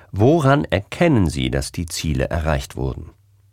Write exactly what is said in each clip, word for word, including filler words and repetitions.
Woran erkennen Sie, dass die Ziele erreicht wurden?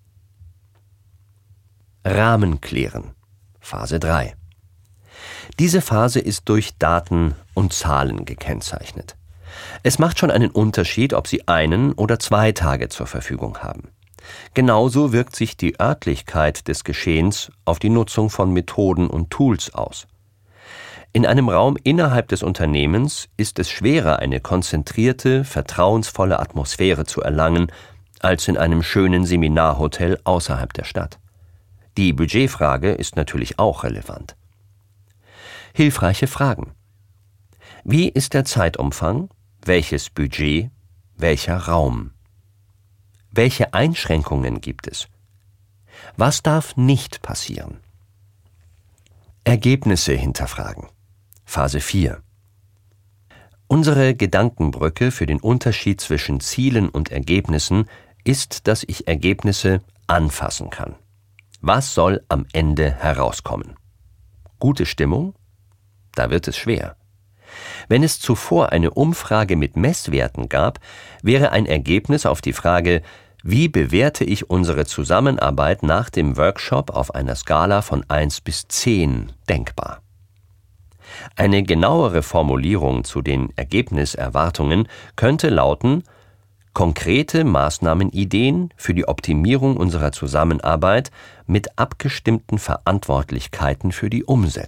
Rahmen klären. Phase drei. Diese Phase ist durch Daten und Zahlen gekennzeichnet. Es macht schon einen Unterschied, ob Sie einen oder zwei Tage zur Verfügung haben. Genauso wirkt sich die Örtlichkeit des Geschehens auf die Nutzung von Methoden und Tools aus. In einem Raum innerhalb des Unternehmens ist es schwerer, eine konzentrierte, vertrauensvolle Atmosphäre zu erlangen, als in einem schönen Seminarhotel außerhalb der Stadt. Die Budgetfrage ist natürlich auch relevant. Hilfreiche Fragen. Wie ist der Zeitumfang? Welches Budget? Welcher Raum? Welche Einschränkungen gibt es? Was darf nicht passieren? Ergebnisse hinterfragen. Phase vier. Unsere Gedankenbrücke für den Unterschied zwischen Zielen und Ergebnissen ist, dass ich Ergebnisse anfassen kann. Was soll am Ende herauskommen? Gute Stimmung? Da wird es schwer. Wenn es zuvor eine Umfrage mit Messwerten gab, wäre ein Ergebnis auf die Frage, wie bewerte ich unsere Zusammenarbeit nach dem Workshop auf einer Skala von eins bis zehn denkbar. Eine genauere Formulierung zu den Ergebniserwartungen könnte lauten: konkrete Maßnahmenideen für die Optimierung unserer Zusammenarbeit mit abgestimmten Verantwortlichkeiten für die Umsetzung.